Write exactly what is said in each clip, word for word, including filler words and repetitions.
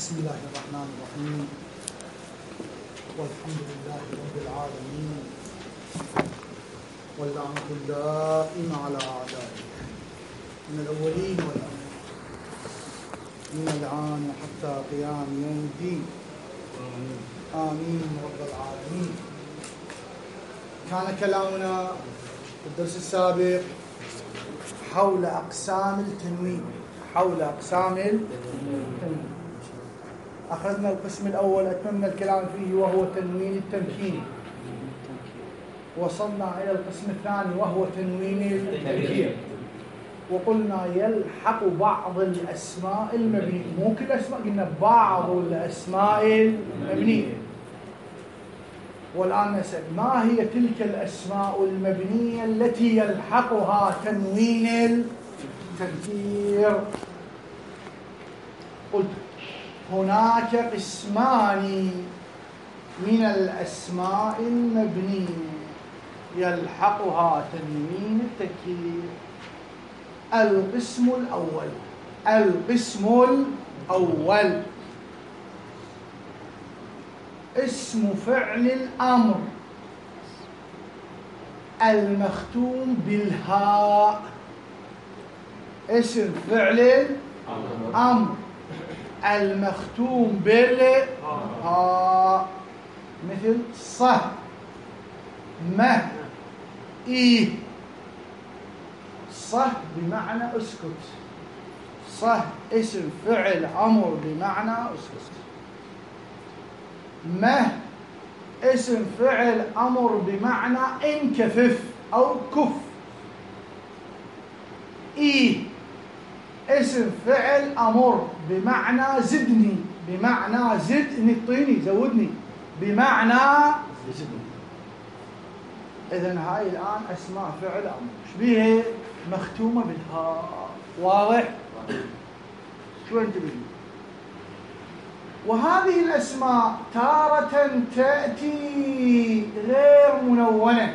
بسم الله الرحمن الرحيم والحمد لله رب العالمين واللعنة الدائمة على أعدائه من الأولين والآخرين من الآن وحتى قيام يوم الدين آمين رب العالمين. كان كلامنا في الدرس السابق حول أقسام التنوين حول أقسام التنوين. أخذنا القسم الأول أتممنا الكلام فيه وهو تنوين التمكين، وصلنا إلى القسم الثاني وهو تنوين التنكير، وقلنا يلحق بعض الأسماء المبنية، مو كل الأسماء، قلنا بعض الأسماء المبنية. والآن نسأل ما هي تلك الأسماء المبنية التي يلحقها تنوين التنكير؟ قلت هناك قسمان من الأسماء المبنية يلحقها تنوين التنكير. القسم الأول القسم الأول اسم فعل الأمر المختوم بالهاء. اسم فعل الأمر المختوم بالهاء مثل صه، مه، إيه. صه بمعنى اسكت، صه اسم فعل أمر بمعنى اسكت. مه اسم فعل أمر بمعنى انكفف أو كف. إيه اسم فعل أمر بمعنى زدني، بمعنى زدني، اعطيني، زودني، بمعنى زدني. إذن هاي الآن أسماء فعل أمر شبيه مختومة بالهاء. واضح؟ شو انتبهوا؟ وهذه الأسماء تارة تأتي غير منونة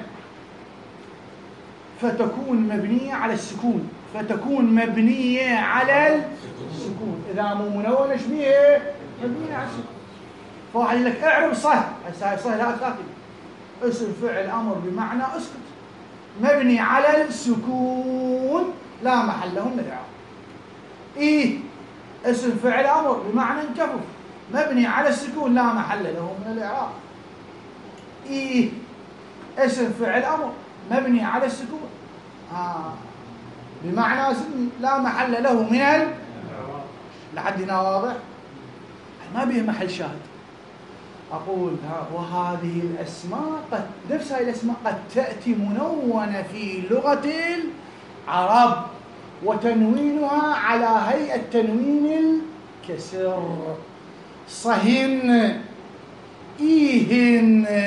فتكون مبنية على السكون، فتكون مبنية على السكون. إذا مو منونة شبيه مبنية على السكون. فواحد يقول لك اعرب صه، هسه صه لا تاكل، اسم فعل أمر بمعنى اسكت مبني على السكون لا محل له من الإعراب. إيه اسم فعل أمر بمعنى انكفف مبني على السكون لا محل له من الإعراب. إيه اسم فعل أمر مبني على السكون آه. بمعنى لا محل له من الإعراب. لحد هنا واضح؟ ما بيه محل شاهد. أقول وهذه الأسماء قد نفس هذه الأسماء قد تأتي منونة في لغة العرب وتنوينها على هيئة تنوين الكسر. صهن، إيهن،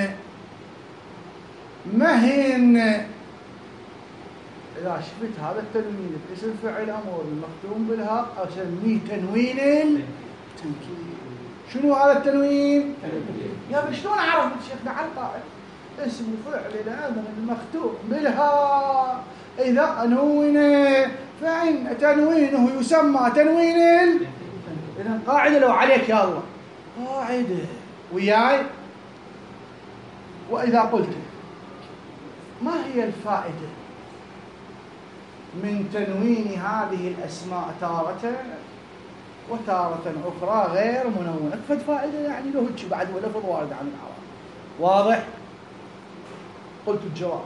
مهن. إذا شفت هذا التنوين اسم فعل أمر المختوم بالهاء أسميه تنوين التنكير. شنو هذا التنوين؟ يا ابني شلون عرفت شيخنا على القاعدة؟ اسم فعل الأمر المختوم بالهاء إذا نون فإن تنوينه يسمى تنوين ال... إذن قاعدة لو عليك يا الله قاعدة وياي. وإذا قلت ما هي الفائدة من تنوين هذه الأسماء تارة وتارة أخرى غير منونة؟ فد فائدة يعني له هيك بعد ولا فض وارد عن العرب. واضح؟ قلت الجواب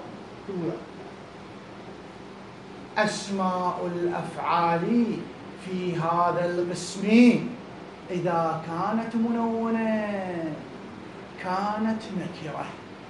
أسماء الأفعال في هذا القسم إذا كانت منونة كانت نكرة،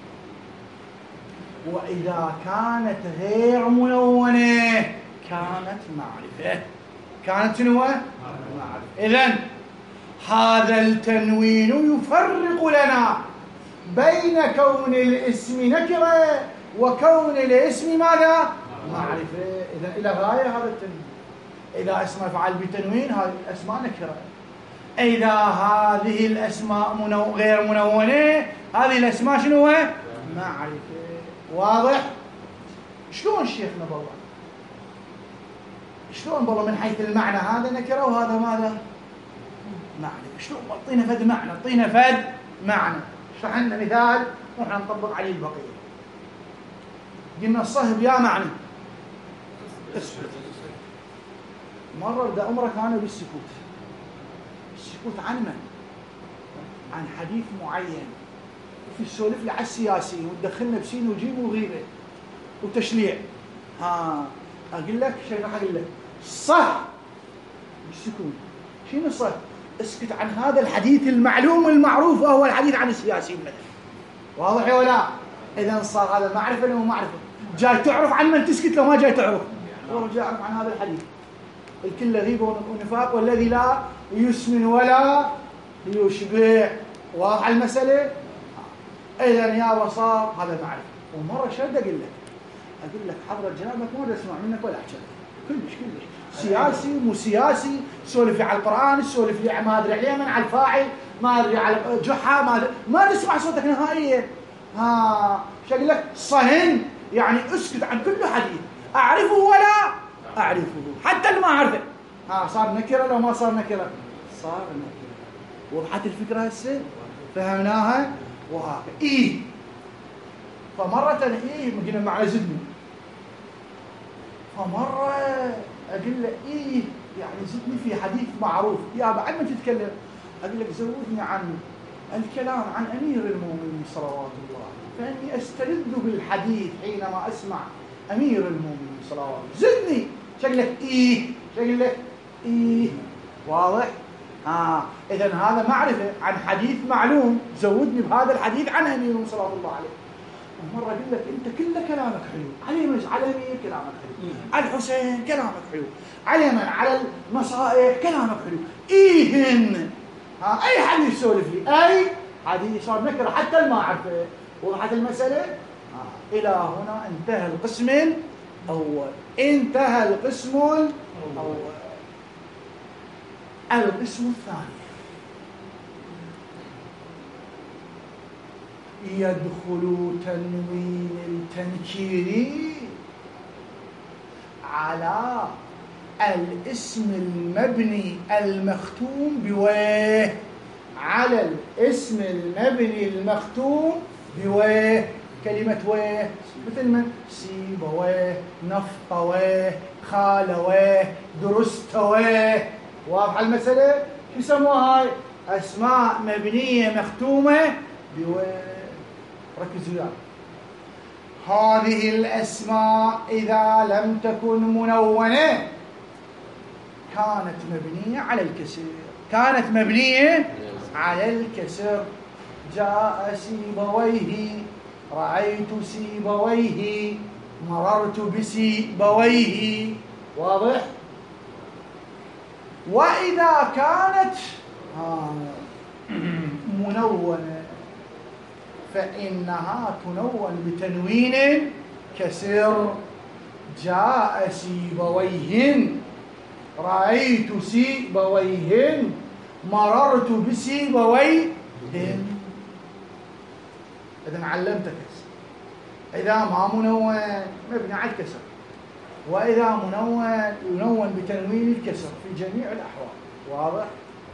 وإذا كانت غير منونة كانت معرفة. كانت شنو؟ معرفة. إذن هذا التنوين يفرق لنا بين كون الاسم نكرة وكون الاسم ماذا؟ معرفة. إذن إلى غاية هذا التنوين. إذا اسم فعل بتنوين هذه الأسماء نكرة، إذا هذه الأسماء منو... غير منونة هذه الأسماء شنو؟ معرفة. واضح؟ شلون شيخنا بالله؟ شلون بالله من حيث المعنى هذا نكرة وهذا ماذا؟ معنى. شلون اعطينا فد معنى، اعطينا فد معنى. اشرح لنا مثال ونحن نطبق عليه البقيه. قلنا الصهب يا معنى اسكت. مره بدأ امره كانوا بالسكوت. السكوت عن من؟ عن حديث معين، وفي السولف لي على السياسيين وتدخلنا بسين وجيم وغيبه وتشليع. ها اقول لك شيء، راح اقول لك صح بالسكوت. شنو صح؟ اسكت عن هذا الحديث المعلوم المعروف وهو الحديث عن السياسيين مثلا. واضح ولا؟ اذا صار هذا معرفه ولا مو معرفه؟ جاي تعرف عن من تسكت لو ما جاي تعرف؟ والله جاي اعرف عن هذا الحديث. الكل غيبه ونفاق والذي لا يسمن ولا يشبع. واضح المساله؟ اذا يا صار هذا معرفه. ومره شد اقول لك اقول لك حضرة جنابك ما بدي اسمع منك ولا احكي كلش كلش سياسي مو سياسي، سولف لي على القران، سولف لي ما ادري على اليمن، على الفاعل، ما ادري على جحا، ما أدري. ما نسمع صوتك نهائيا. ها شو اقول لك؟ صهن يعني اسكت عن كل حديث اعرفه ولا اعرفه، حتى اللي ما اعرفه. ها صار نكره لو ما صار نكره؟ صار نكره. وضحت الفكره هسه؟ فهمناها؟ وهكذا ايه. فمره ايه قلنا مع زدني، فمره اقول له ايه يعني زدني في حديث معروف يا بعد ما تتكلم اقول لك زودني عن الكلام عن امير المؤمنين صلوات الله، فاني استلذ بالحديث حينما اسمع امير المؤمنين صلوات الله. زدني. شكلك ايه شكلك ايه. واضح؟ اه اذا هذا معرفه عن حديث معلوم، زودني بهذا الحديث عن امير صلوات الله عليه. ومره اقول لك انت كل كلامك حلو، علي مش على امير كلامك حلو، على الحسين كلامك حلو، على من على المصائب كلامك حلو. ايهن ها اي حديث سولف لي، اي حديث صار نكره حتى اللي ما اعرفه. وضحت المساله؟ آه. الى هنا انتهى القسم الاول. انتهى القسم الاول. القسم الثاني يدخل تنوين التنكير على الاسم المبني المختوم بويه، على الاسم المبني المختوم بويه. كلمة ويه مثل من سيبويه، نفطويه، خالويه، درستويه. واضحة المسألة؟ شو يسموها هاي؟ أسماء مبنية مختومة بويه. ركزوا وياي. هذه الأسماء إذا لم تكن منونة كانت مبنية على الكسر. كانت مبنية على الكسر. جاء سيبويه، رأيت سيبويه، مررت بسيبويه. واضح؟ وإذا كانت منونة فإنها تنون بتنوين كسر. جاء سيبويهن، رأيت سيبويهن، مررت بسيبويهن. إذن علمتك إذا ما منون مبني على الكسر، وإذا منون ينون بتنوين الكسر في جميع الأحوال. واضح؟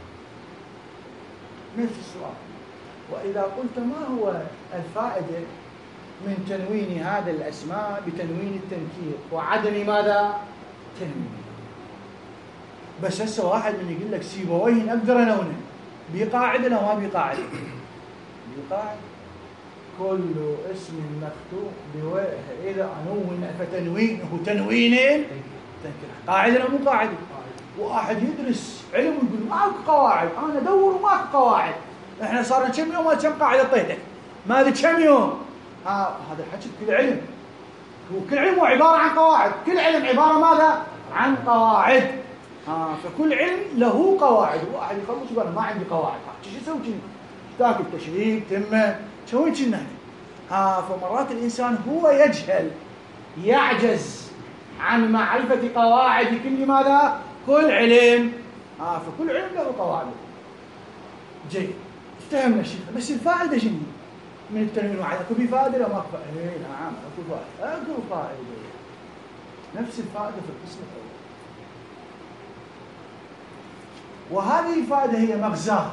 نفس السؤال. وإذا قلت ما هو الفائدة من تنوين هذا الأسماء بتنوين التنكير وعدم ماذا؟ تنوين. بس هسه واحد من يقول لك سيبويه أقدر أنونه، بقاعدة لو ما بقاعدة؟ بقاعدة. كل اسم مختوم بويه إذا أنون فتنوينه تنوين تنكير. قاعدة لو مو قاعدة؟ واحد يدرس علم ويقول ماكو قواعد، أنا أدور وماكو قواعد. احنا صارنا كم يوم كم قاعده طيتك ما ادري كم يوم. ها هذا الحكي كل علم، وكل علم هو عباره عن قواعد. كل علم عباره ماذا؟ عن قواعد. ها فكل علم له قواعد. واحد يخلص يقول ما عندي قواعد، شو يسوي كذي؟ تاكل تشريب تمه تسوي كذا. ها فمرات الانسان هو يجهل، يعجز عن معرفه قواعد كل ماذا؟ كل علم. ها فكل علم له قواعد. جيد، افتهمنا الشيخ. بس الفائده شنو من التنوين وعد؟ اكو فائده ولا ماكو فائده؟ اي نعم اكو فائده، اكو فائده. نفس الفائده في القسم الاول. وهذه الإفادة هي مغزاه،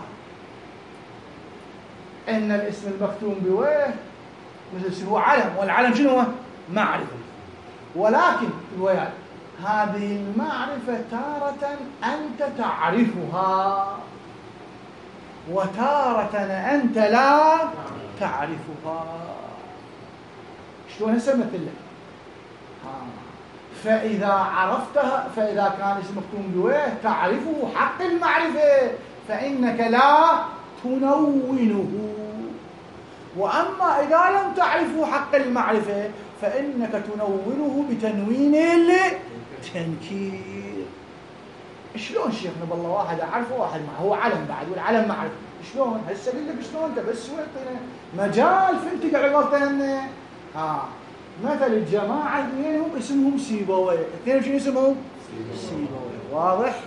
إن الاسم المختوم بويه مثل هو علم، والعلم شنو هو؟ معرفة. ولكن الويان هذه المعرفة تارة أنت تعرفها وتارة أنت لا تعرفها. شلون هسه مثل لك؟ فإذا عرفتها، فإذا كان اسم مختوم بويه تعرفه حق المعرفة فإنك لا تنونه، وأما إذا لم تعرفه حق المعرفة فإنك تنونه بتنوين التنكير. شلون شيخنا؟ بالله واحد أعرفه واحد معه، هو علم بعد والعلم معرفة. شلون؟ هسه أقول لك شلون، أنت بس وعطينا مجال فهمتك عبارتين. ها مثل الجماعة اثنينهم اسمهم سيبويه، اثنينهم شنو اسمهم؟ سيبويه. واضح؟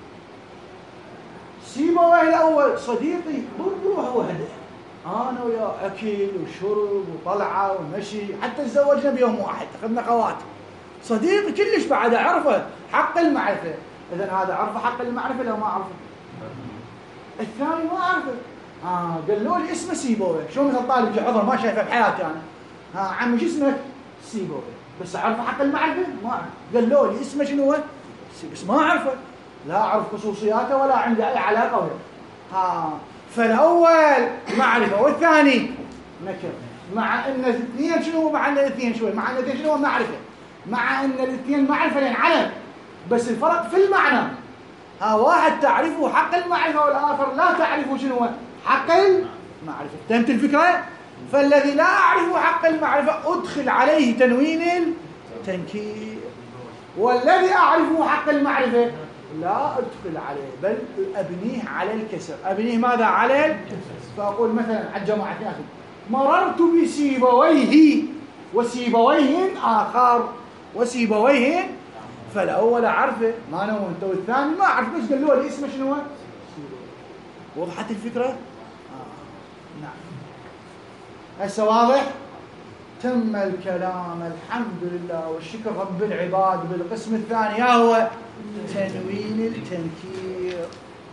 سيبويه الأول صديقي بالروح وحده، أنا وياه أكل وشرب وطلعة ومشي، حتى تزوجنا بيوم واحد، أخذنا خوات. صديقي كلش بعد أعرفه حق المعرفة. إذن هذا عرفه حق المعرفة لو ما عرفه؟ الثاني ما أعرفه. آه قالوا لي اسمه سيبويه، شو مثل طالب جحظة ما شايفه بحياتي أنا. ها عمي شو اسمك؟ سيبويه. بس أعرفه حق المعرفة؟ ما أعرف. قالوا لي اسمه شنو هو؟ بس ما أعرفه، لا أعرف خصوصياته ولا عندي أي علاقة وياه. ها فالأول معرفة والثاني نكر، مع أن الاثنين شنو؟ مع أن الاثنين شوي، مع أن الاثنين شنو؟ معرفة، مع أن الاثنين معرفة لأن علم، بس الفرق في المعنى. ها واحد تعرفه حق المعرفة والآخر لا تعرفه شنو؟ حق المعرفة. فهمت الفكرة؟ فالذي لا أعرفه حق المعرفة أدخل عليه تنوين التنكير، والذي أعرفه حق المعرفة لا أدخل عليه بل أبنيه على الكسر. أبنيه ماذا؟ على الكسر. فأقول مثلا على الجماعة أخي مررت بسيبويه وسيبويه آخر وسيبويه، فالأول أعرفه ما نونته والثاني ما أعرف، بس قالوا لي اسمه شنو؟ وضحت الفكرة؟ آه. نعم هسه واضح؟ تم الكلام الحمد لله والشكر رب العباد بالقسم الثاني، يا هو تنوين التنكير.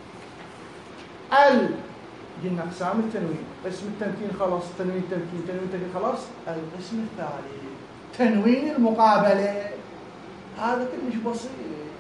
ال قلنا اقسام التنوين، قسم التمكين خلاص، تنوين التمكين، تنوين التنكير خلاص. القسم الثالث تنوين المقابله، هذا كلش بسيط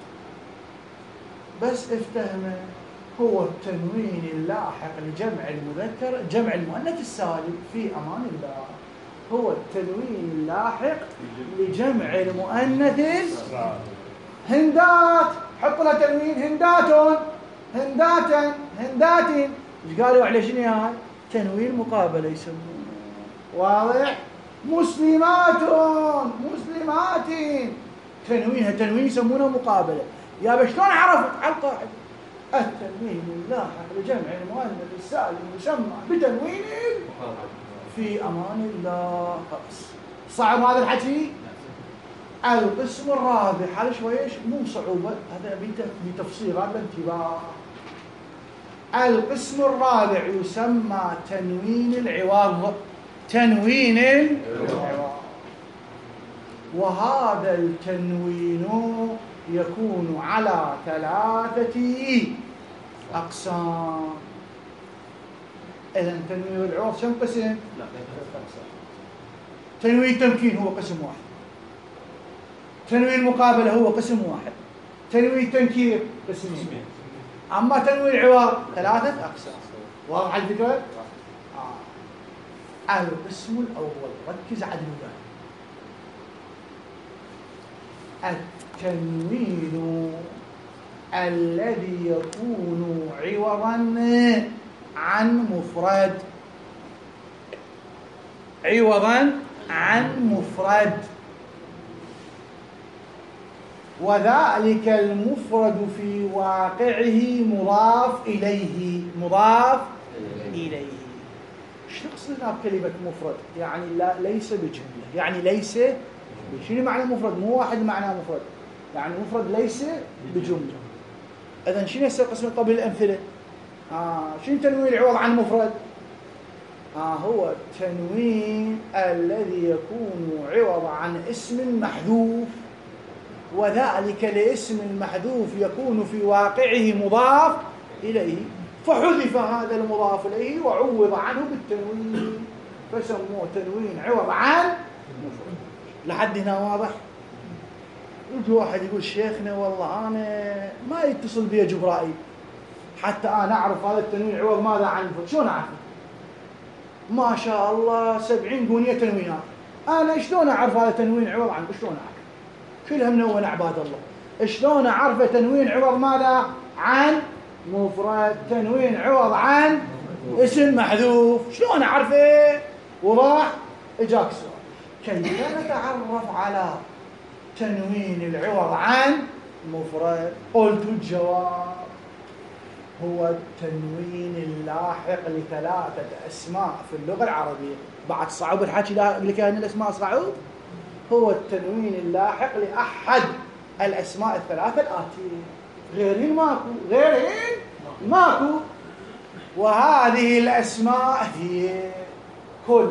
بس افتهمه، هو التنوين اللاحق لجمع المذكر جمع المؤنث السالم في امان الله. هو التنوين اللاحق لجمع المؤنث هندات، حط لها تنوين هندات هنداتا هندات، ايش قالوا عليه شنو هاي؟ تنوين مقابله يسمونه. واضح؟ مسلمات مسلمات، تنوينها تنوين يسمونه مقابله. يا باش شلون عرفت؟ على القاعده التنوين اللاحق لجمع المؤنث السالم يسمى بتنوين في امان الله. صعب هذا الحكي؟ القسم الرابع هذا شويش مو صعوبه، هذا بتفصيلات بانتباه. القسم الرابع يسمى تنوين العوض، تنوين العوض. وهذا التنوين يكون على ثلاثة أقسام. إذن تنوين العوض كم قسم؟ لا تنوين التمكين هو قسم واحد، تنوين المقابلة هو قسم واحد، تنوين التنكير قسمين، أما تنوين العوض ثلاثة أقسام. واضح الفكرة؟ آه. القسم الأول ركز عدل وياي. التنوين الذي يكون عوضا عن مفرد، عوضا عن مفرد، وذلك المفرد في واقعه مضاف إليه، مضاف إليه. شو نقصد هنا بكلمة مفرد؟ يعني لا ليس بجملة، يعني ليس. شنو معنى مفرد؟ مو واحد معناه مفرد، يعني مفرد ليس بجملة. إذن شنو هسه قسم طب الأمثلة؟ آه شنو تنوين العوض عن مفرد؟ آه هو التنوين الذي يكون عوض عن اسم محذوف، وذلك لاسم المحذوف يكون في واقعه مضاف إليه، فحذف هذا المضاف إليه وعوض عنه بالتنوين فسموه تنوين عوض عن مفرد. لحد هنا واضح؟ يجي واحد يقول شيخنا والله أنا ما يتصل بي جبرائيل حتى أنا أعرف هذا التنوين عوض ماذا عن مفرد. شلون أعرف؟ ما شاء الله سبعين قونية تنوينات، أنا شلون أعرف هذا تنوين عوض عن؟ شلون أعرف؟ كلها منونة عباد الله. شلون أعرف تنوين عوض ماذا عن مفرد؟ تنوين عوض عن اسم محذوف. شلون أعرفه؟ وضح؟ إجاك سؤال، كيف نتعرف على تنوين العوض عن مفرد؟ قلت الجواب هو التنوين اللاحق لثلاثة أسماء في اللغة العربية. بعد صعب الحكي لك أن الأسماء صعب؟ هو التنوين اللاحق لأحد الأسماء الثلاثة الآتية، غيرين ماكو، غيرين ماكو. وهذه الأسماء هي كل،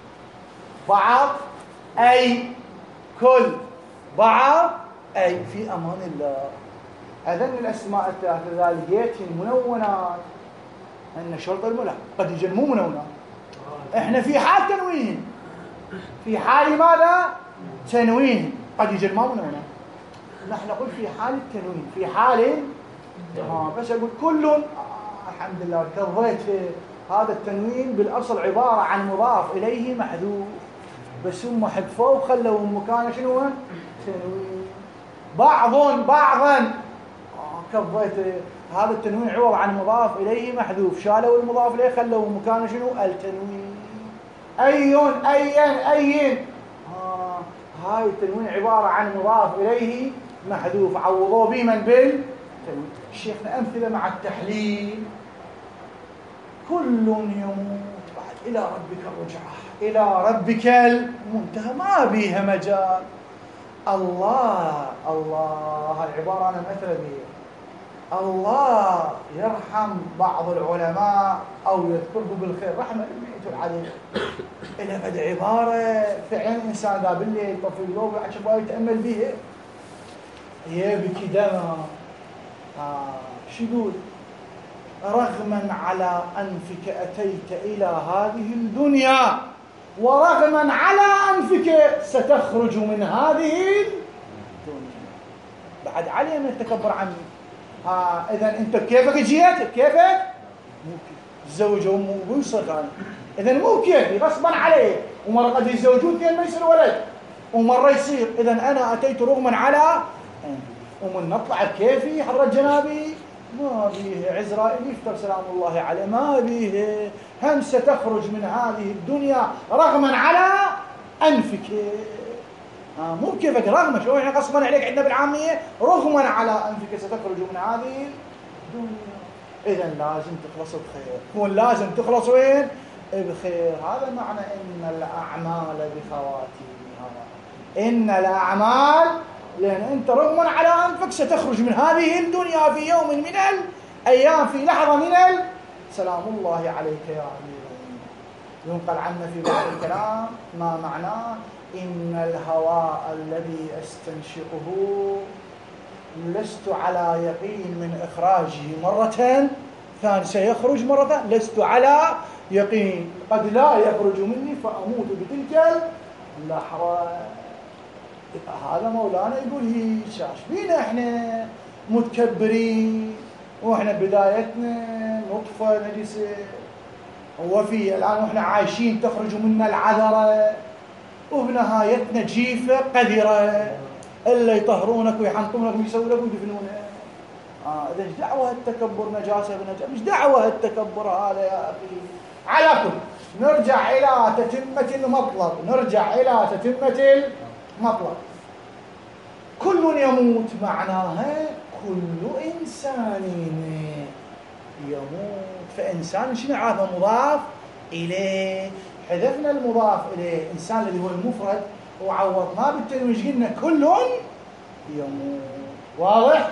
بعض، أي. كل، بعض، أي. في أمان الله. أذن الأسماء الثلاثة ذلك المنونات أن شرط الملح قد يجن مو منونات. إحنا في حال تنوين، في حال ماذا؟ تنوين. قد يجن ما منونات. نحن نقول في حال التنوين، في حال آه بس أقول كل آه الحمد لله كررت هذا التنوين بالأصل عبارة عن مضاف إليه محذوف، بس هم حذفوه وخلوا مكانه شنو؟ تنوين. بعض، بعضا كررت هذا التنوين عوض عن مضاف إليه محذوف، شالوا المضاف إليه خلوا مكانه شنو؟ التنوين. أي، أيا، أي. آه هاي التنوين عبارة عن مضاف إليه محذوف، عوضوه بمن؟ بالتنوين. شيخنا أمثلة مع التحليل. كل يموت بعد إلى ربك الرجعة، إلى ربك المنتهى، ما بيها مجال. الله، الله العبارة أنا مثل بيها. الله يرحم بعض العلماء أو يذكره بالخير رحمة الميت العليم. إلى بد عبارة في عين إنسان ذا بالليل طفي الضوء وعشبه يتأمل بها يبكي دمع. آه شو يقول؟ رغما على أنفك أتيت إلى هذه الدنيا، ورغما على أنفك ستخرج من هذه الدنيا. بعد علي من التكبر عني. آه إذن أنت كيفك جيت؟ كيفك؟ مو كيف تزوجه مو يصير. إذن مو كيفي، غصبا عليه. ومرة قد يتزوجون اثنين ما يصير ولد، ومرة يصير. إذن أنا أتيت رغما على، ومن نطلع كيفي حضرة جنابي ما بيه. عزرائيل يفتر سلام الله عليه ما بيه. هم ستخرج من هذه الدنيا رغما على أنفك. آه مو كيفك رغم، شو احنا غصبا عليك عندنا بالعامية رغما على أنفك ستخرج من هذه الدنيا. إذن لازم تخلص بخير. كون لازم تخلص وين؟ بخير. هذا معنى إن الأعمال بخواتيمها. إن الأعمال، لأن أنت رغما على أنفك ستخرج من هذه الدنيا في يوم من الأيام، في لحظة من ال... سلام الله عليك يا أمير. ينقل عنا في بعض الكلام ما معناه إن الهواء الذي أستنشقه لست على يقين من إخراجه مرة ثانية، سيخرج مرة ثانية، لست على يقين، قد لا يخرج مني فأموت بتلك اللحظة. هذا مولانا يقول هي شاش بينا احنا متكبرين، واحنا بدايتنا نطفة نجسة، وفي الآن واحنا عايشين تخرج منا العذرة، وبنهايتنا جيفة قذرة إلا يطهرونك ويحنطونك ويسوي لك ويدفنونك. آه إذا إيش دعوة التكبر نجاسة بنجاسة؟ مش دعوة التكبر هذا يا أخي. على كل نرجع إلى تتمة المطلب، نرجع إلى تتمة المطلب. كل يموت معناها كل إنسان يموت. فإنسان شنو عارفه؟ مضاف إليه. حذفنا المضاف إليه إنسان الذي هو المفرد وعوضناه بالتنوين. ايش قلنا؟ كل يموت. واضح؟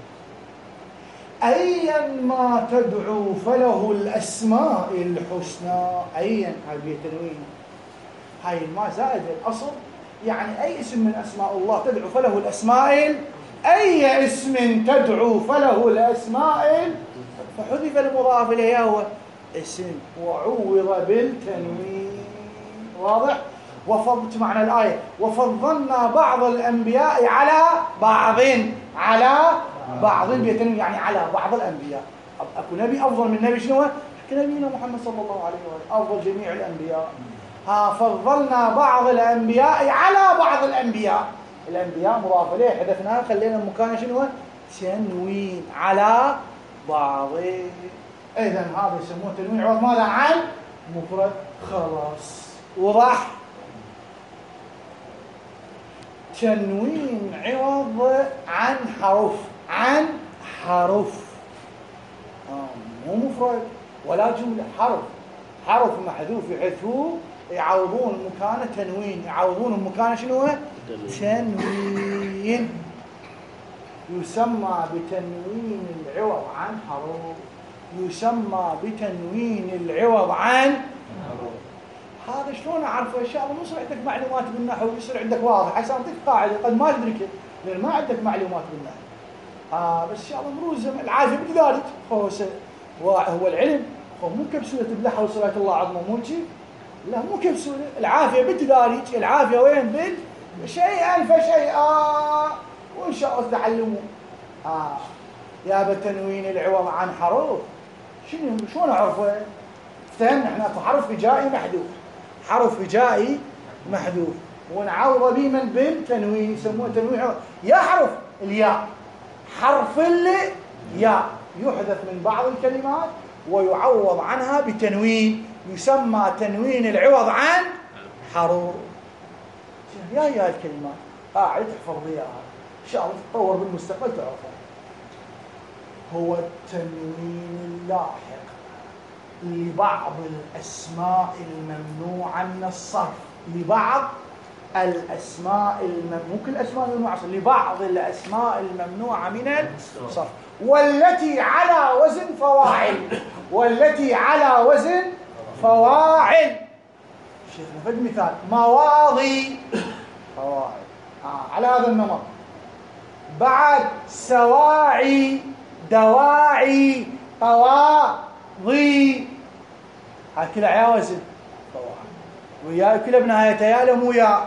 أيا ما تدعو فله الأسماء الحسنى. أيا هاي بالتنوين، هاي الماء زائد الأصل، يعني أي اسم من أسماء الله تدعو فله الأسماء. أي اسم تدعو فله الأسماء. فحذف المضاف إليه هو اسم وعوض بالتنوين. واضح؟ وفضلت معنى الآية وفضلنا بعض الأنبياء على بعض على بعض بيتنوين، يعني على بعض الأنبياء. أكو نبي أفضل من نبي شنو؟ نبينا محمد صلى الله عليه وآله أفضل جميع الأنبياء. ها فضلنا بعض الأنبياء على بعض الأنبياء. الأنبياء مضاف إليه حذفناه خلينا المكان شنو؟ تنوين على بعض. إذن هذا يسموه تنوين عوض ماذا؟ عن مفرد. خلاص وضح. تنوين عوض عن حرف، عن حرف آه مو مفرد ولا جملة، حرف حرف محذوف يحذفوه يعوضون مكانه تنوين، يعوضون مكانه شنو؟ تنوين. يسمى بتنوين العوض عن حرف، يسمى بتنوين العوض عن حرف. هذا شلون اعرفه؟ ان شاء الله مو يصير عندك معلومات بالنحو، يصير عندك واضح عشان تعطيك قاعده قد ما تدركها لان ما عندك معلومات بالنحو. آه بس ان شاء الله مروز العافيه بذلك. هو هو العلم هو مو كبسوله تبلعها وصلاه الله عظمه مو شيء، لا مو كبسوله. العافيه بالتدارج، العافيه وين؟ بال شيئا فشيئا وان شاء الله تتعلمون. اه يا بتنوين العوض عن حروف شنو شلون اعرفه؟ فهمنا احنا اكو حرف هجائي محذوف، حرف هجائي محذوف ونعوض به من بالتنوين يسموه تنوين عوض. يا حرف الياء، حرف الياء يحذف من بعض الكلمات ويعوض عنها بتنوين يسمى تنوين العوض عن حروف. يا يا الكلمات قاعد تحفظ بها ان شاء الله تتطور بالمستقبل تعرفها. هو التنوين اللاحق لبعض الاسماء الممنوعه من الصرف، لبعض الاسماء الممنوعه، مو كل الاسماء الممنوعه، لبعض الاسماء الممنوعه من الصرف والتي على وزن فواعل، والتي على وزن فواعل. شيخنا فد مثال مواضي فواعل آه على هذا النمط. بعد سواعي دواعي قواضي، هاي كلها على وزن فواعل ويا كلها بنهايتها يا مو يا.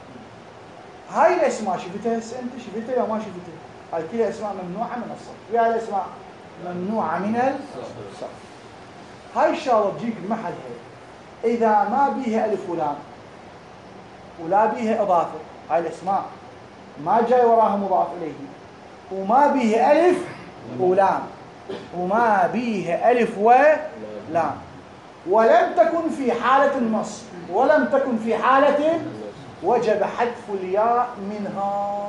هاي الاسماء شفتها هسه انت شفتها يا ما شفتها؟ هاي كلها اسماء ممنوعه من الصرف، ويا الاسماء ممنوعه من الصرف. هاي ان شاء الله تجيك بمحلها اذا ما بيها الف ولام ولا بيها اضافه. هاي الاسماء ما جاي وراها مضاف اليه وما بيها الف ولام وما بيها الف ولام ولم تكن في حاله النصب ولم تكن في حاله وجب حذف الياء منها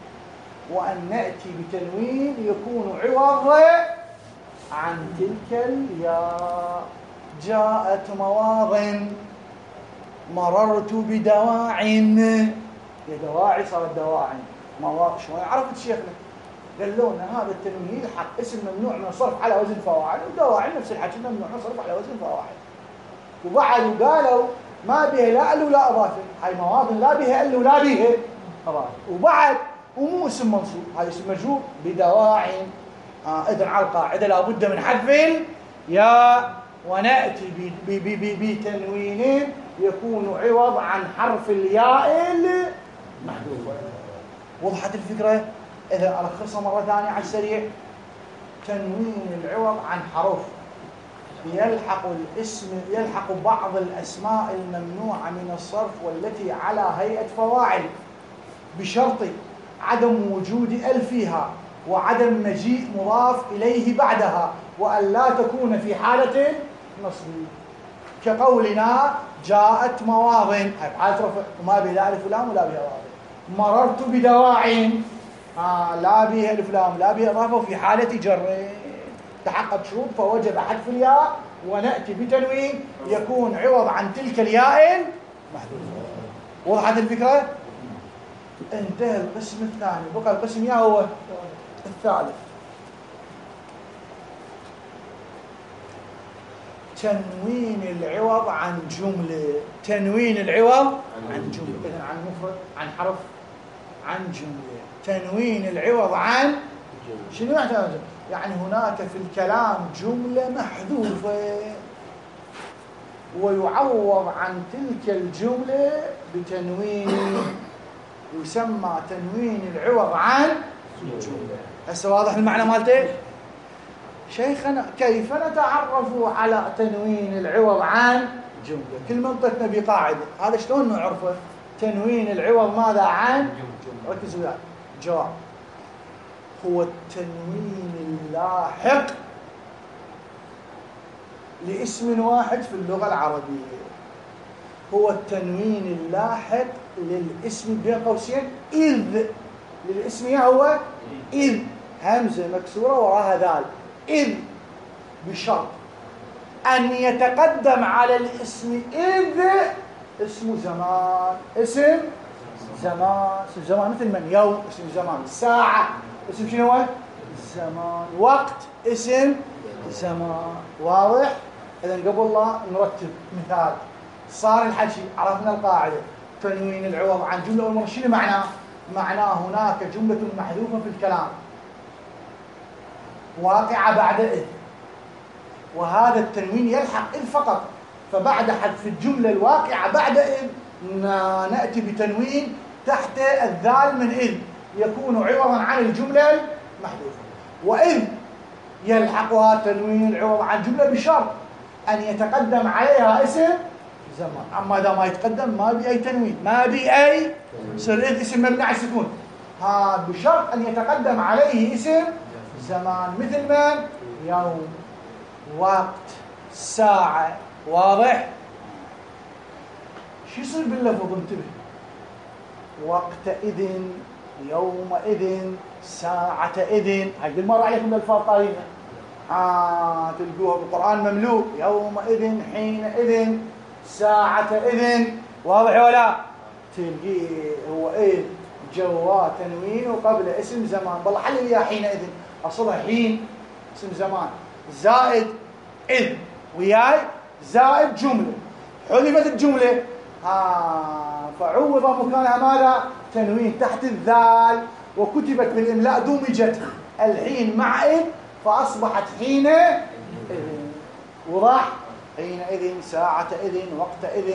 وأن نأتي بتنوين يكون عوض عن تلك الياء. جاءت مواض مررت بدواع، يا دواعي صارت دواعي مواض. شلون عرفت شيخنا؟ قالوا لنا هذا التنوين يلحق اسم ممنوع من الصرف على وزن فواعل، ودواعي نفس الحكي ممنوع من الصرف على وزن فواعل. وبعد قالوا ما بها لا ال ولا اضافه، هاي مواض لا بها ال ولا بها اضافه. وبعد ومو اسم منصوب، هذا اسم مجرور بدواع. آه اذن على القاعده لابد من حذف الياء وناتي بتنوين يكون عوض عن حرف الياء المحذوف. وضحت الفكره؟ اذا الخصها مره ثانيه على السريع. تنوين العوض عن حرف يلحق الاسم يلحق بعض الاسماء الممنوعه من الصرف والتي على هيئه فواعل بشرط عدم وجود ال فيها وعدم مجيء مضاف اليه بعدها وان لا تكون في حاله نصب. كقولنا جاءت مواض، هاي حاله رفع وما بها لا الف ولام ولا بها اضافه. مررت بدواع آه لا بها الف لام لا بها اضافه وفي حاله جر تحقق شروط فوجب حذف الياء ونأتي بتنوين يكون عوض عن تلك الياء المحذوفة. وضحت الفكرة؟ انتهى القسم الثاني، بقى القسم يا هو الثالث. تنوين العوض عن جملة. تنوين العوض عن جملة، إذن عن مفرد عن حرف عن جملة. تنوين العوض عن شنو معنى تنوين؟ يعني هناك في الكلام جملة محذوفة ويعوض عن تلك الجملة بتنوين يسمى تنوين العوض عن جملة. هسه واضح المعنى مالته؟ شيخنا كيف نتعرف على تنوين العوض عن جملة؟ كل منطقتنا بقاعدة، هذا شلون نعرفه؟ تنوين العوض ماذا عن جملة. ركزوا وياي. جواب: هو التنوين اللاحق لاسم واحد في اللغة العربية. هو التنوين اللاحق للاسم بين قوسين إذ. للاسم هو إذ، همزة مكسورة وراها ذال. إذ بشرط أن يتقدم على الاسم إذ اسم زمان. اسم زمان. اسم زمان مثل من؟ يوم اسم زمان. ساعة اسم شنو هو؟ زمان. وقت اسم زمان. واضح؟ إذا قبل لا نرتب مثال صار الحكي عرفنا القاعدة. تنوين العوض عن جملة أول مرة شنو معناه؟ معناه هناك جملة محذوفة في الكلام واقعة بعد إذ، وهذا التنوين يلحق إذ فقط، فبعد حذف الجملة الواقعة بعد إذ نأتي بتنوين تحت الذال من إذ يكون عوضا عن الجملة المحذوفة. وإذ يلحقها تنوين العوض عن جملة بشرط أن يتقدم عليها اسم زمان. أما إذا ما يتقدم ما بي أي تنوين، ما بي أي يصير إذ اسم مبني على السكون. ها بشرط أن يتقدم عليه اسم زمان مثل من؟ يوم، وقت، ساعة. واضح؟ شو يصير باللفظ؟ انتبه. وقتئذ، يومئذ، ساعتئذ. هاي كل مرة عليكم الألفاظ طاينة. آه تلقوها بالقرآن مملوء. يومئذ، حينئذ، ساعتئذ. واضح ولا؟ تلقيه هو إذ جوا تنوين وقبل اسم زمان. والله حل لي حينئذ أصلها حين اسم زمان زائد إذ وياي زائد جملة. حذفت الجملة ها فعوض مكانها ماذا؟ تنوين تحت الذال، وكتبت بالإملاء دمجت الحين مع إذ فأصبحت حين إذ. وضح؟ حينئذ، ساعتئذ، وقتئذ.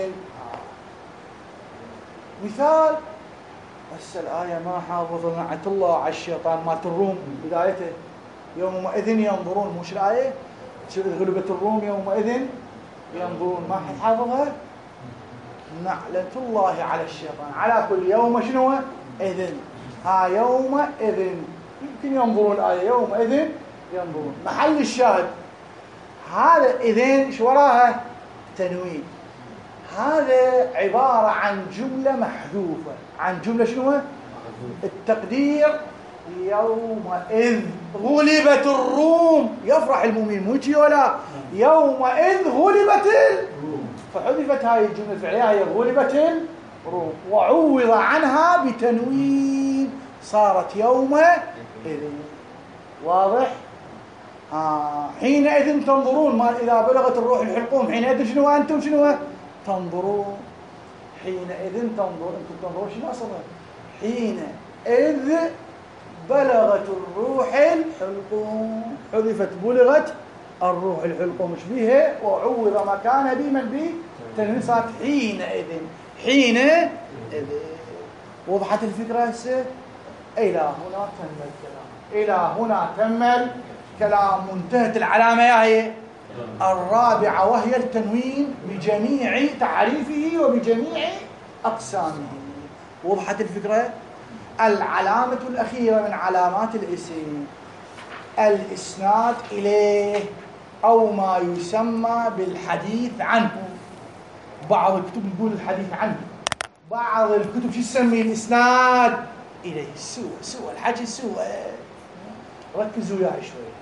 مثال هسه الآية ما حافظ لعنة الله على الشيطان مالت الروم بدايته يومئذ ينظرون. مش الآية غلبت الروم يومئذ ينظرون؟ ما حد حافظها؟ لعنة الله على الشيطان. على كل يوم شنو إذن؟ ها يومئذ يمكن ينظرون الآية يومئذ ينظرون. محل الشاهد هذا إذن شو وراها؟ تنوين. هذا عبارة عن جملة محذوفة. عن جملة شنو؟ التقدير يومئذ غلبت الروم. يفرح المؤمن موجي ولا؟ يومئذ غلبت الروم. فحذفت هاي الجملة الفعلية هي غلبت الروم وعوض عنها بتنوين صارت يومئذ. واضح؟ آه. حينئذ تنظرون. ما إذا بلغت الروح الحلقوم حينئذ شنو أنتم شنو تنظرون؟ حينئذ تنظرون. أنتم تنظرون شنو أصلا؟ حينئذ بلغت الروح الحلقوم. حذفت بلغت الروح الحلقوم مش بيها وعوض مكانها بمن بي تنوين صارت حينئذ. حينئذ. وضحت الفكرة هسه؟ إلى هنا تم الكلام. إلى هنا تم الكلام. منتهت العلامة يا هي الرابعة وهي التنوين بجميع تعريفه وبجميع أقسامه. وضحت الفكرة؟ العلامة الأخيرة من علامات الاسم الإسناد إليه أو ما يسمى بالحديث عنه. بعض الكتب يقول الحديث عنه، بعض الكتب شو تسمي الإسناد إليه. سوى سوى الحكي سوى. ركزوا وياي شوي.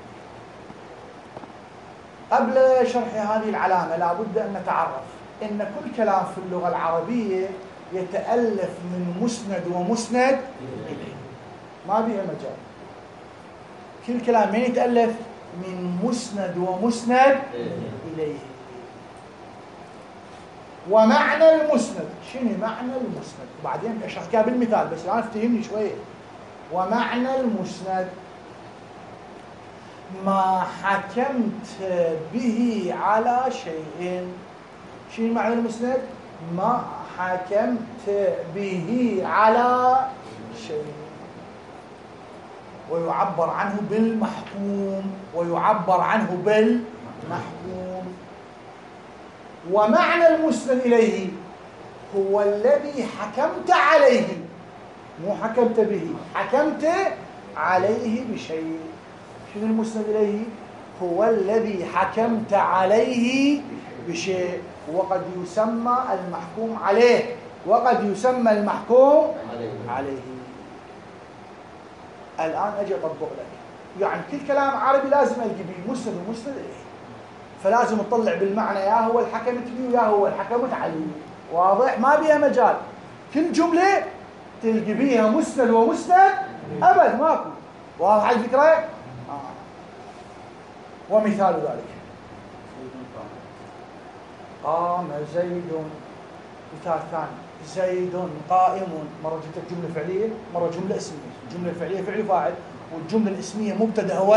قبل شرح هذه العلامة لابد أن نتعرف أن كل كلام في اللغة العربية يتألف من مسند ومسند إليه. ما بيها مجال. كل كلام من يتألف من مسند ومسند إليه. ومعنى المسند شنو معنى المسند؟ وبعدين أشرح كها بالمثال بس الآن افتهمني شوية. ومعنى المسند ما حكمت به على شيء. شنو معنى المسند؟ ما حكمت به على شيء. ويعبر عنه بالمحكوم، ويعبر عنه بالمحكوم. ومعنى المسند إليه هو الذي حكمت عليه، مو حكمت به، حكمت عليه بشيء. شنو المسند إليه؟ هو الذي حكمت عليه بشيء. وقد يسمى المحكوم عليه، وقد يسمى المحكوم عليه. الآن أجي أطبق لك، يعني كل كلام عربي لازم ألقي به مسند ومسند إليه، فلازم تطلع بالمعنى يا هو الحكمت به ويا هو الحكمت عليه. واضح؟ ما بيها مجال، كل جملة تلقي بيها مسند ومسند أبد ماكو. واضح الفكرة؟ آه. ومثال ذلك قام زيد. مثال ثاني زيد قائم. مرة جبت جملة فعلية، مرة جملة اسمية. الجملة الفعلية فعل فاعل، والجملة الاسمية مبتدأ هو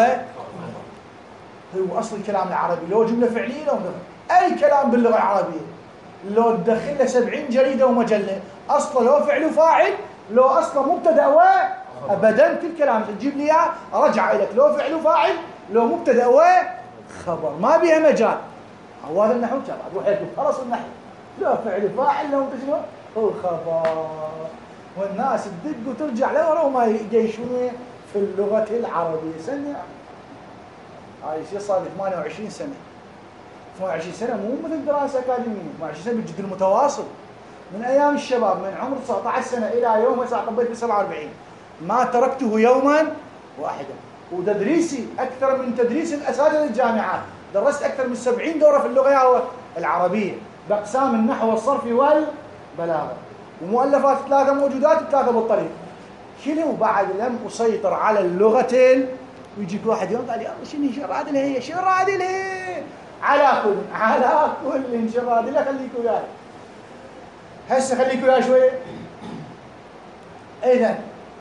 هو أصل الكلام العربي. لو جملة فعلية لو لغة، أي كلام باللغة العربية لو تدخل له سبعين جريدة ومجلة أصله لو فعل فاعل، لو أصله مبتدأ هو أبدا. كل كلام تجيب لي إياه أرجع لك لو فعل فاعل، لو مبتدأ هو خبر، ما بيها مجال. هو هذا النحو ترى روح لكم خلاص النحو، لو فعل فاعل لو مبتدأ هو خبر. والناس تدق وترجع لورا وما يجيشون في اللغة العربية. سنة هاي شيء صار لي ثمانية وعشرين سنة. ثمانية وعشرين سنة مو مثل دراسة أكاديمية، ثمانية وعشرين سنة بالجد المتواصل من أيام الشباب، من عمر تسعة عشر سنة إلى يوم هسه طبيت ب سبعة وأربعين، ما تركته يوما واحدا. وتدريسي أكثر من تدريس الأساتذة الجامعات، درست أكثر من سبعين دورة في اللغة العربية بأقسام النحو والصرف والبلاغة، ومؤلفات ثلاثة موجودات ثلاثة بالطريق. شنو بعد لم أسيطر على اللغتين؟ ويجيك واحد يوم قال لي الله شنو شراد لها هي شراد لها على كل على كل شراد لها خليك وياي. هسه خليك وياي شوية. إذا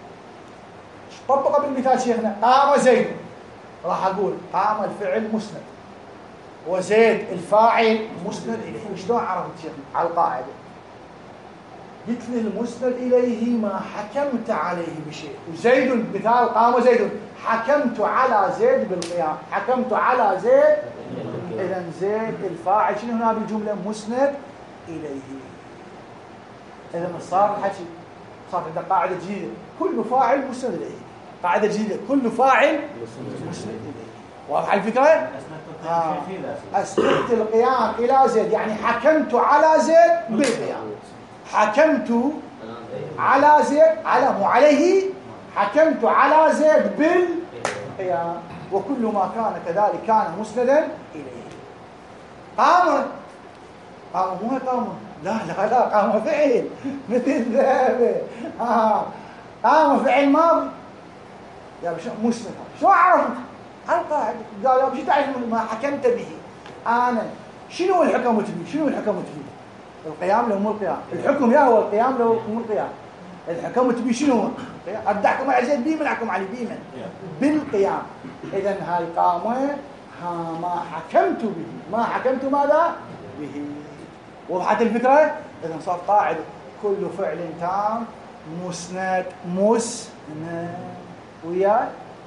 طبق بالمثال شيخنا قام زيد، راح أقول قام الفعل مسند وزيد الفاعل مسند إليه. شلون عرفت شيخنا؟ على القاعدة قلت لي المسند إليه ما حكمت عليه بشيء. وزيد مثال قام زيد، حكمت على زيد بالقيام، حكمت على زيد. إذا زيد الفاعل شنو هنا بالجملة؟ مسند إليه. إذا صار الحكي صار عندنا قاعدة جديدة، كل فاعل مسند إليه. قاعدة جديدة، كل فاعل مسند إليه. واضح الفكرة؟ آه. أسندت القيام إلى زيد، يعني حكمت على زيد بالقيام. حكمت على زيد، على مو عليه، حكمت على زيد بالقيام. وكل ما كان كذلك كان مسندا إليه. قام قام مو قام، لا لا لا قام فعل مثل ذهب. آه. قام فعل ماضي يا باشا مسند. شو عرفت؟ القاعدة قال يا باشا تعرف ما حكمت به أنا. شنو الحكمت به؟ شنو الحكمت به؟ القيام لو مو القيام. الحكم يا هو القيام لو مو القيام. الحكمت به شنو هو؟ أردحكم على زيد بي منعكم عليه بي من بالقيام. إذا هاي قامة ها ما حكمت به، ما حكمت ماذا؟ به. وضحت الفكرة؟ إذا صار قاعدة كل فعل تام مسند مسند وياي.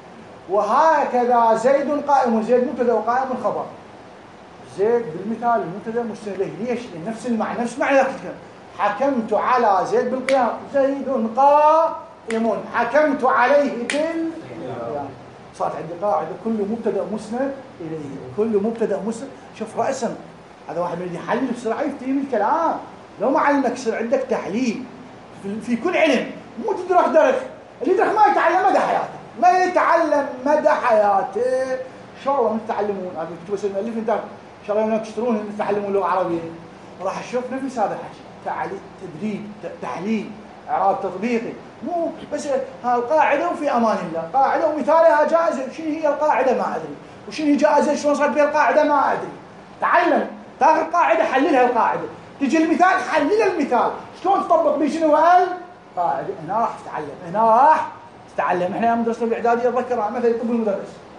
وهكذا زيد قائم، زيد مبتدا وقائم خبر. زيد بالمثال المبتدا مسند إليه. ليش؟ نفس المعنى، نفس معنى ذاك الكلام. حكمت على زيد بالقيام، زيد قائم، حكمت عليه بالقيام. صارت عندي قاعده كل مبتدا مسند اليه، كل مبتدا مسند. شوف راسا هذا واحد يريد يحلل بسرعه يفتهم الكلام. لو ما علمك يصير عندك تحليل في, في كل علم. مو تدرك درخ، اللي يدرخ ما يتعلم مدى حياته، ما يتعلم مدى حياته. ان شاء الله تتعلمون. هذا كنت بس المؤلف انت ان شاء الله يوم تشترون تتعلمون لغه عربيه راح اشوف نفس هذا الحكي، تعليل تدريب تحليل اعراب تطبيقي. مو بس هالقاعده وفي امان الله قاعده ومثالها جائزه. شنو هي القاعده ما ادري، وشنو هي جائزه شلون صارت بها القاعده ما ادري. تعلم تاخذ القاعده حللها القاعده، تجي المثال حلل المثال شلون تطبق به شنو القاعده. هنا راح تتعلم، هنا راح تتعلم. احنا يوم درسنا بالاعداديه اتذكر مثلا طب المدرس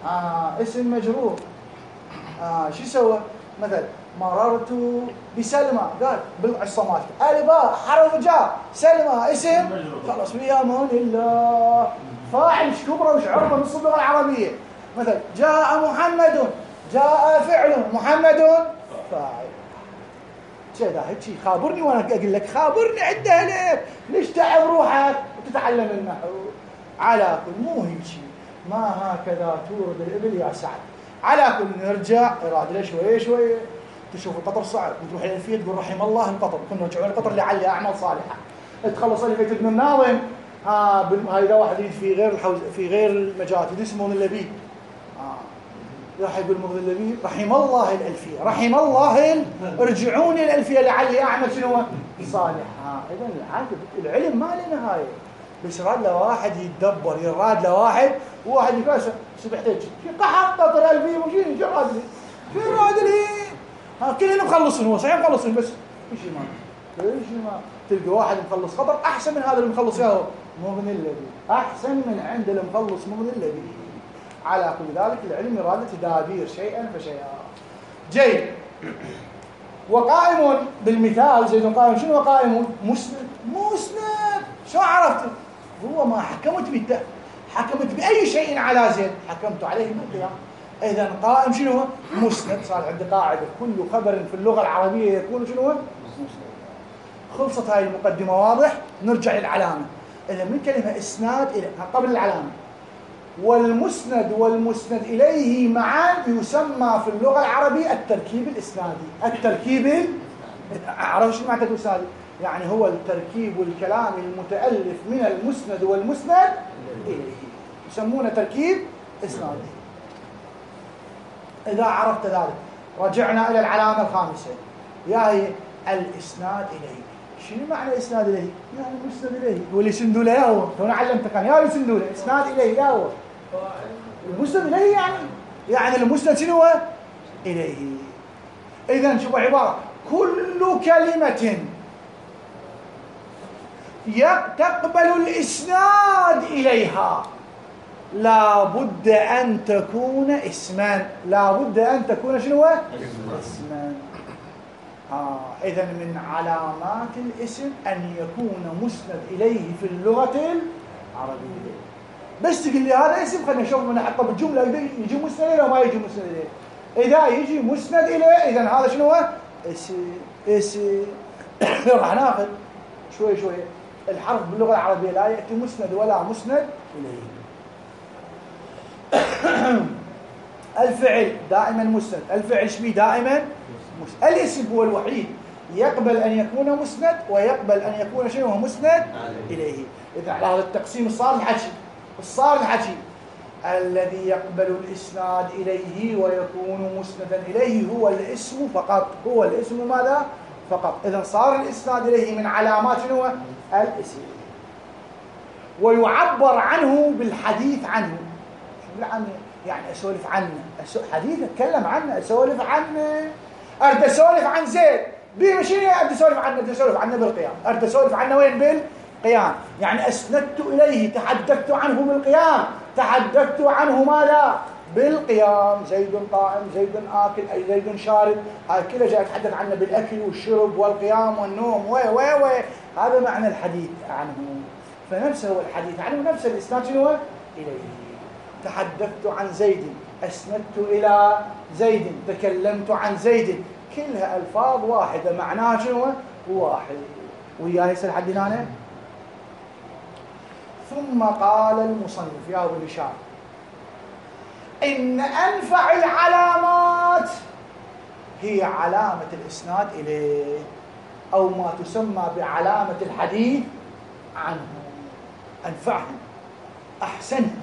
آه اسم مجرور، آه شو سوى؟ مثلا مررت بسلمى، قال بالعصامات الباء حرف جاء، سلمى اسم خلاص بأمان الله. فاعل ايش كبره وش عرضه نص اللغه العربيه. مثلا جاء محمد، جاء فعل، محمد فاعل. كذا هيك خابرني وانا اقول لك خابرني عد اهلك، ليش تعب روحك وتتعلم النحو؟ على كل مو هيك، ما هكذا تورد الابل يا سعد. على كل نرجع إرادة شوي شوي. تشوف القطر صعب، تروح الألفية تقول رحم الله القطر، كنا نرجعون القطر لعلي أعمال صالحة. تخلص ألفية ابن الناظم، ها آه هذا واحد في غير الحوز في غير المجال اسمه اللبيب، آه راح يقول مغذي اللبيب رحم الله الألفية، رحم الله ال... ارجعوني الألفية لعلي أعمل شنو صالحة. إذا العلم ما له نهاية، بس راد له واحد يتدبر، يراد له واحد وواحد يقول سبحتك في قحط قطر ألفية وشيء جراد لي في راد لي ها كلنا مخلصين، هو صحيح مخلصين بس ايش ما ايش ما تلقى واحد مخلص خطر احسن من هذا اللي مخلص ياهو مغني اللبيب، احسن من عند اللي مخلص مغني اللبيب. على كل ذلك العلم اراده تدابير شيئا فشيئا. جيد. وقائم بالمثال زيد قائم، شنو قائم؟ مسند. مسند شو عرفت؟ هو ما حكمت بالته، حكمت باي شيء على زيد حكمت عليه بالقيام. إذا قائم شنو هو؟ مسند. صار عندي قاعدة كل خبر في اللغة العربية يكون شنو هو؟ مسند. خلصت هاي المقدمة واضح؟ نرجع للعلامة. إذا من كلمة إسناد إلى قبل العلامة. والمسند والمسند إليه معا يسمى في اللغة العربية التركيب الإسنادي. التركيب ال... أعرف شو معنى التركيب الإسنادي؟ يعني هو التركيب الكلامي المتألف من المسند والمسند إليه، يسمونه تركيب إسنادي. إذا عرفت ذلك رجعنا إلى العلامة الخامسة، يا هي الإسناد إليه. شنو معنى إسناد إليه؟ يعني المسند إليه هو اللي يسندوا له يا هو، تونا علمتك كان يا اللي يسندوا له، إسناد إليه يا هو المسند إليه، يعني يعني المسند شنو هو؟ إليه. إذا شوفوا عبارة كل كلمة تقبل الإسناد إليها لا بد أن تكون اسما، لا بد أن تكون شنو؟ اسما. آه إذا من علامات الاسم أن يكون مسند إليه في اللغة العربية. بس تقول لي هذا اسم، خلينا نشوف من حطه بالجملة يجي مسند إليه وما يجي مسند إليه. إذا يجي مسند إليه إذا هذا شنو هو؟ اسم. اسم راح ناخذ شوي شوي. الحرف باللغة العربية لا يأتي مسند ولا مسند إليه. الفعل دائما مسند، الفعل شبيه دائما مسند. الاسم هو الوحيد يقبل أن يكون مسند ويقبل أن يكون شيء هو مسند إليه. إذا على هذا التقسيم صار الحكي، صار الحكي الذي يقبل الإسناد إليه ويكون مسندا إليه هو الاسم فقط، هو الاسم ماذا؟ فقط. إذا صار الإسناد إليه من علامات شنو؟ الاسم. ويعبر عنه بالحديث عنه. عنه يعني اسولف عنه، حديث اتكلم عنه، اسولف عنه. اريد اسولف عن زيد بيه شنو اريد اسولف عنه؟ اريد اسولف عنه بالقيام. اريد اسولف عنه وين؟ بالقيام. يعني اسندت اليه، تحدثت عنه بالقيام، تحدثت عنه ماذا؟ بالقيام. زيد قائم، زيد آكل، أي زيد شارب. هاي كلها جاي أتحدث عنه بالأكل والشرب والقيام والنوم وي وي وي. هذا معنى الحديث عنه. فنفسه هو الحديث عنه، نفس الإسناد شنو إليه. تحدثت عن زيد، أسندت إلى زيد، تكلمت عن زيد، كلها ألفاظ واحدة معناها شنو واحد. وياه يصير حد هنا. ثم قال المصنف يا أبو الإشارة إن أنفع العلامات هي علامة الإسناد إليه، أو ما تسمى بعلامة الحديث عنه. أنفعهم، أحسنهم.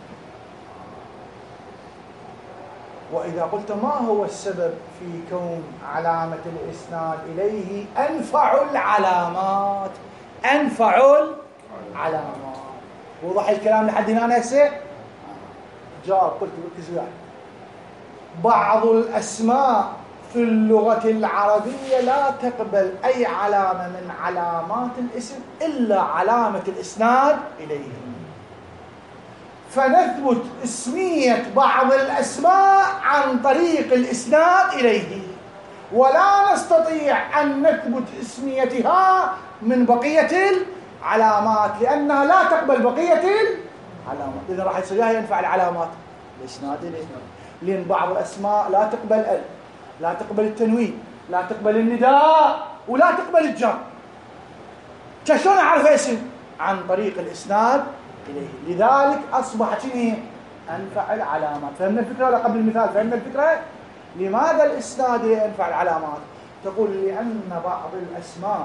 وإذا قلت ما هو السبب في كون علامة الإسناد إليه أنفع العلامات؟ أنفع العلامات. وضح الكلام لحد هنا هسه؟ جاء قلت ركز وياي. بعض الأسماء في اللغة العربية لا تقبل أي علامة من علامات الاسم إلا علامة الإسناد إليه. فنثبت اسمية بعض الأسماء عن طريق الإسناد إليه، ولا نستطيع أن نثبت اسميتها من بقية العلامات لأنها لا تقبل بقية العلامات. إذا راح يصير ينفع العلامات الإسناد إليه، لأن بعض الأسماء لا تقبل ال، لا تقبل التنوين، لا تقبل النداء، ولا تقبل الجر. شلون أعرف اسم؟ عن طريق الإسناد إليه. لذلك أصبحت هي أنفع العلامات. فهمنا الفكرة ولا قبل المثال فهمنا الفكرة؟ لماذا الإسناد ينفع العلامات؟ تقول لأن بعض الأسماء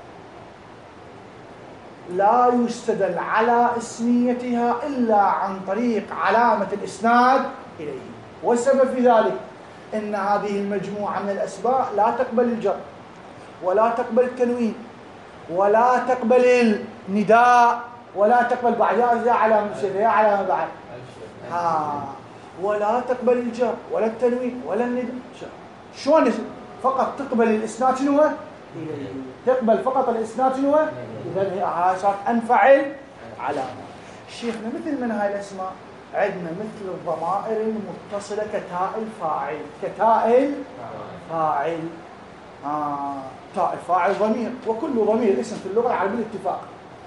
لا يستدل على اسميتها إلا عن طريق علامة الإسناد إليه، والسبب في ذلك إن هذه المجموعة من الأسماء لا تقبل الجر، ولا تقبل التنوين، ولا تقبل النداء، ولا تقبل بعد يا علامة يا علامة بعد ها، ولا تقبل الجر ولا التنوين ولا النداء. شلون فقط تقبل الإسناد شنو؟ تقبل فقط الإسناد شنو؟ إذا هي صارت أنفع العلامة. شيخنا مثل من هاي الأسماء عندنا مثل الضمائر المتصلة كتاء الفاعل، كتاء الفاعل آه. تاء الفاعل ضمير، وكل ضمير اسم في اللغة العربية بالاتفاق.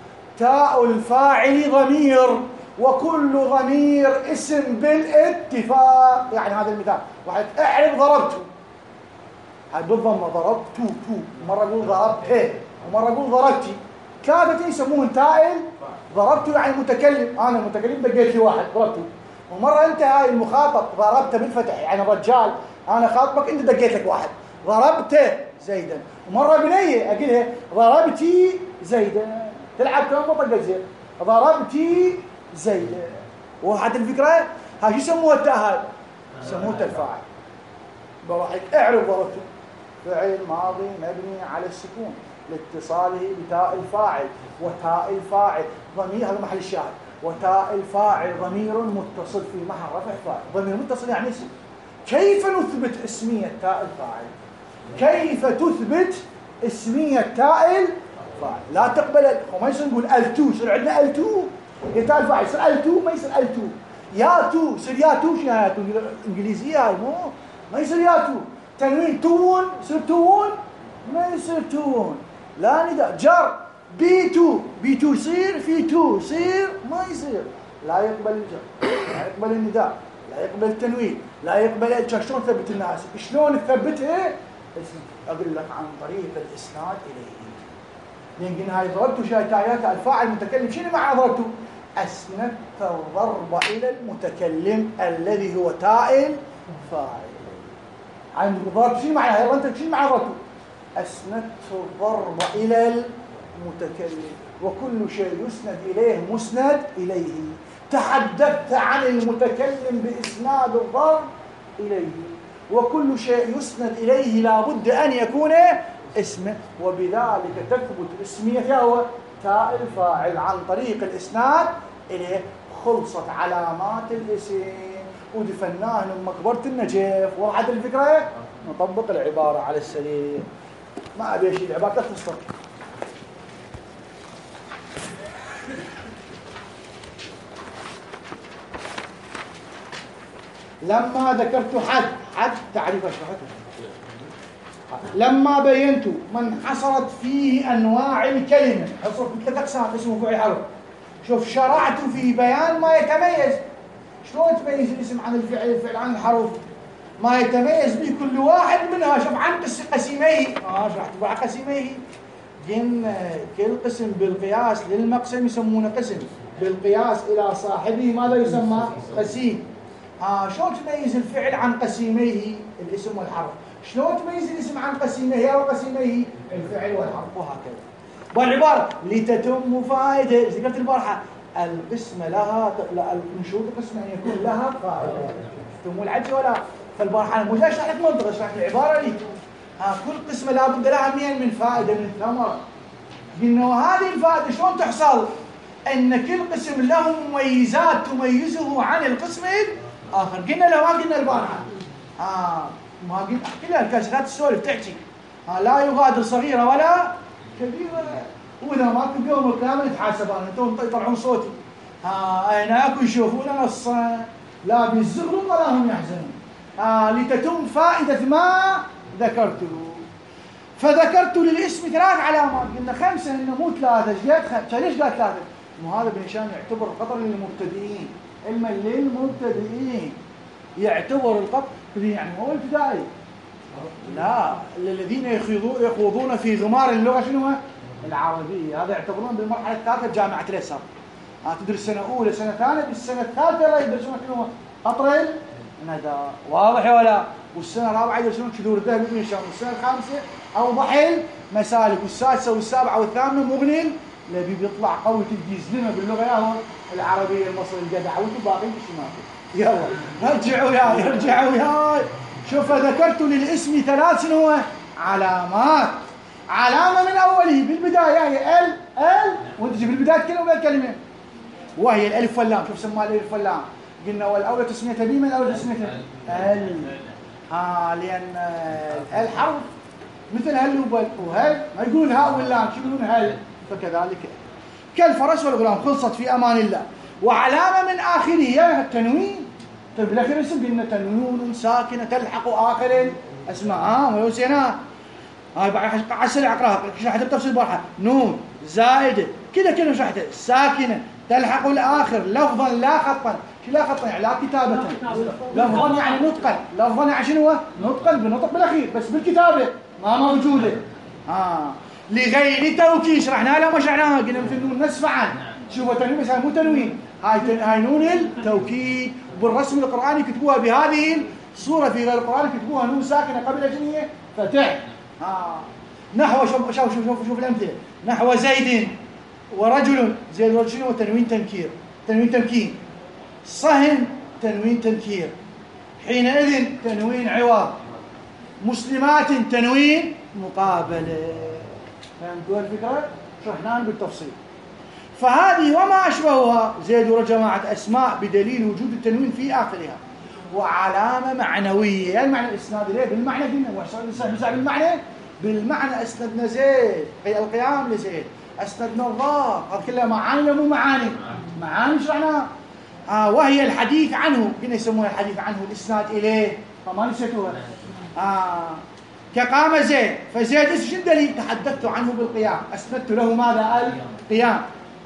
تاء الفاعل ضمير، وكل ضمير اسم بالاتفاق. يعني هذا المثال واحد اعرف ضربته، هاي بالضمه ضربت تو تو، ومره اقول ضربته، ومره اقول ضربتي. ثلاثه يسموهم تاء ضربته يعني متكلم، انا متكلم دقيت لي واحد ضربته. ومره انت هاي المخاطب ضربته بالفتح يعني الرجال، انا خاطبك انت دقيت لك واحد ضربته زيدا. ومره بنيه اقولها ضربتي زيدا، تلعب كم طقه زين ضربتي زيدا. وهذه الفكره هاي شو يسموها التاء هاي؟ يسموها الفاعل. بروح اعرف ضربته فعل ماضي مبني على السكون لاتصاله بتاء الفاعل، وتاء الفاعل ضمير، هذا محل الشاهد، وتاء الفاعل ضمير متصل في محل رفع فاعل. ضمير متصل يعني اسم. كيف نثبت اسمية تاء الفاعل؟ كيف تثبت اسمية تاء الفاعل؟ لا تقبل، وما يصير نقول التو، يصير عندنا التو هي تاء الفاعل، يصير التو ما يصير التو. يا تو يصير يا تو، شنو يا تو؟ انجليزيه هاي مو ما يصير يا تو. تنوين تون يصير تون ما يصير تون. لا نداء جر بي تو بي تو يصير في تو يصير ما يصير. لا يقبل الجر، لا يقبل النداء، لا يقبل التنوين، لا يقبل الجر. شلون ثبت الناس؟ شلون تثبتها؟ اقول لك عن طريق الاسناد اليه. لان قلنا هاي ضربته شايتايات الفاعل المتكلم، شنو معنى ضربته؟ اسندت الضرب الى المتكلم الذي هو تاء الفاعل. عند ضرب شنو معنى هاي؟ انت شنو معنى ضربته؟ اسندت الضرب الى المتكلم، وكل شيء يسند اليه مسند اليه. تحدثت عن المتكلم باسناد الضرب اليه، وكل شيء يسند اليه لابد ان يكون اسمه، وبذلك تثبت اسميته هو تاء الفاعل عن طريق الاسناد اليه. خلصت علامات الاسم ودفناه من مقبرة النجف. وضحت الفكرة؟ نطبق العبارة على السريع، ما أبي شيء العبارة لا تسطر. لما ذكرت حد حد تعريف أشرحته، لما بينت من حصرت فيه أنواع الكلمة، حصرت ثلاث أقسام اسمه فعل حرف. شوف شرعت في بيان ما يتميز. شلون تميز الاسم عن الفعل، الفعل عن الحرف؟ ما يتميز به كل واحد منها. شوف عن قسميه، اه شرحت بقى قسميه. قلنا كل قسم بالقياس للمقسم يسمونه قسم، بالقياس إلى صاحبه ماذا يسمى؟ قسيم. ها آه شلون تميز الفعل عن قسيميه الاسم والحرف؟ شلون تميز الاسم عن قسيميه او قسيميه الفعل والحرف؟ وهكذا. والعباره لتتم فائده، ذكرت البارحه القسمه لها من شروط القسمه ان يكون لها فائده. تمو العجز ولا؟ فالبارحه انا مش اشرح لك منطق، اشرح لك العباره لي. ها كل قسمه لابد لها من من فائده من ثمره. قلنا وهذه الفائده شلون تحصل؟ ان كل قسم له مميزات تميزه عن القسم الاخر. قلنا لو ما قلنا البارحه اه ما قلنا احكي لها الكاسرات السولف تحكي آه لا يغادر صغيره ولا كبيره. واذا ماكو بيوم القيامه نتحاسب انا انتم يطلعون صوتي ها هناك يشوفون نصا لا بالزغل ولا هم يحزنون. ها لتتم فائدة ما ذكرته. فذكرت للاسم ثلاث علامات، قلنا خمسة إنه مو ثلاثة، جيت خمسة، ليش قال ثلاثة؟ وهذا ابن هشام يعتبر القطر للمبتدئين، علما للمبتدئين، يعتبر القطر يعني هو الابتدائي، لا الذين يخوضون في غمار اللغة شنو العربية، هذا يعتبرون بالمرحلة الثالثة بجامعة الأزهر. تدرس سنة أولى سنة ثانية، بالسنة الثالثة يدرسون شنو قطر الندى، واضح ولا؟ والسنة الرابعة يدرسون شذور الذهب ابن هشام، والسنة الخامسة أوضح المسالك، والسادسة والسابعة والثامنة مغني الذي بيطلع قوي تجي يزلمه باللغة ياهو العربية المصرية الجدعة، وانتم باقيين بالشمال. يلا رجعوا وياي رجعوا وياي. شوف ذكرت للاسم ثلاث شنو علامات. علامة من أوله بالبداية هي ال ال وانت تجي بالبداية كلمة بالكلمة، وهي الألف واللام. شوف سماها الألف واللام، قلنا والأولى تسميتها بي، من الأولى تسميتها ال. ها لأن الحرف مثل هل وبل، وهل ما يقولون هاء واللام، شو يقولون هل، فكذلك كالفرس والغلام. خلصت في أمان الله. وعلامة من آخره التنوين. طيب بالآخر اسم قلنا تنوين ساكنة تلحق آخر الأسماء. ها ما يوسينا هاي بعد عسل أقراها شرحت بتفصيل بارحة. نون زائدة كذا كذا شرحت ساكنة تلحق الآخر لفظا لا خطا. شو لا خطا يعني لا كتابة، لفظا يعني نطقا، لفظا يعني شنو نطقا بنطق بالأخير، بس بالكتابة ما موجودة. ها لغير توكيد شرحناها لا ما شرحناها، قلنا مثل نون نسفة عن شوفوا تنوين بس مو تنوين، هاي هاي نون التوكيد. بالرسم القرآني كتبوها بهذه الصورة، في غير القرآن كتبوها نون ساكنة قبل أجنية فتح. ها نحو شوف شوف شوف شوف الأمثلة، نحو زيد ورجل، زيد ورجل شنو تنوين تنكير، تنوين تمكين. صهن تنوين تنكير، حينئذ تنوين عوض، مسلمات تنوين مقابلة. فهمتوا الفكرة؟ شرحناها بالتفصيل. فهذه وما أشبهها زيد وجماعة أسماء بدليل وجود التنوين في آخرها، وعلامة معنوية. يعني معنى الإسناد ليه؟ بالمعنى قلنا وحصل بالمعنى، بالمعنى أسندنا زيد القيام لزيد، أسندنا الضار، هذا كلها معاني ولا مو معاني؟ معاني شرحناها. آه وهي الحديث عنه، قلنا يسمونها الحديث عنه الإسناد إليه، فما نسيتوها. آه كقام زيد، فزيد ايش الدليل؟ تحدثت عنه بالقيام، أسندت له ماذا؟ القيام،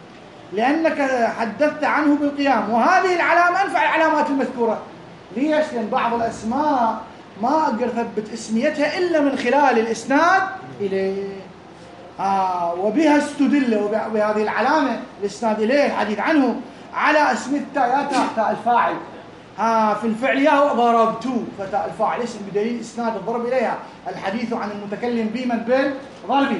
لأنك حدثت عنه بالقيام. وهذه العلامة أنفع العلامات المذكورة. ليش؟ لأن بعض الأسماء ما أقدر أثبت اسميتها إلا من خلال الإسناد إليه. آه وبها استدل، وبهذه العلامة الإسناد إليه الحديث عنه على اسم التاء تاء الفاعل. ها في الفعل ياهو ضربت، فتاء الفاعل اسم بدليل اسناد الضرب اليها، الحديث عن المتكلم بمن بالضرب.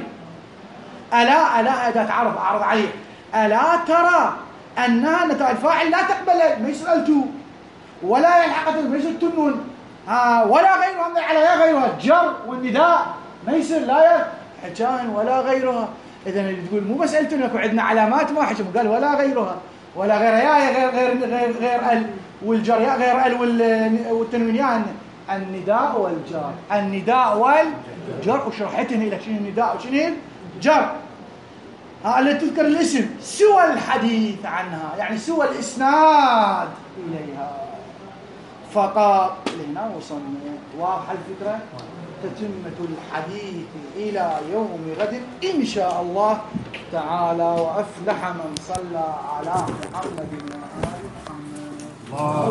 الا الا اداه عرض اعرض عليه، الا ترى انها تاء الفاعل لا تقبل ما يسالت ولا يلحق ما يصير تنون، ها ولا غيرها من على يا غيرها الجر والنداء ما يصير لا حجان ولا غيرها. اذا تقول مو بس قلت لك عندنا علامات ما حجم، قال ولا غيرها، ولا غير يا غير غير غير غير ال والجر يا غير ال والتنوين يعني النداء والجر، النداء والجر. وشرحتني لك شنو النداء وشنو الجر. ها اللي تذكر الاسم سوى الحديث عنها، يعني سوى الاسناد اليها فقط. لهنا وصلنا. واضحه الفكره؟ تتمة الحديث إلى يوم غد إن شاء الله تعالى. وأفلح من صلى على محمد وآل محمد.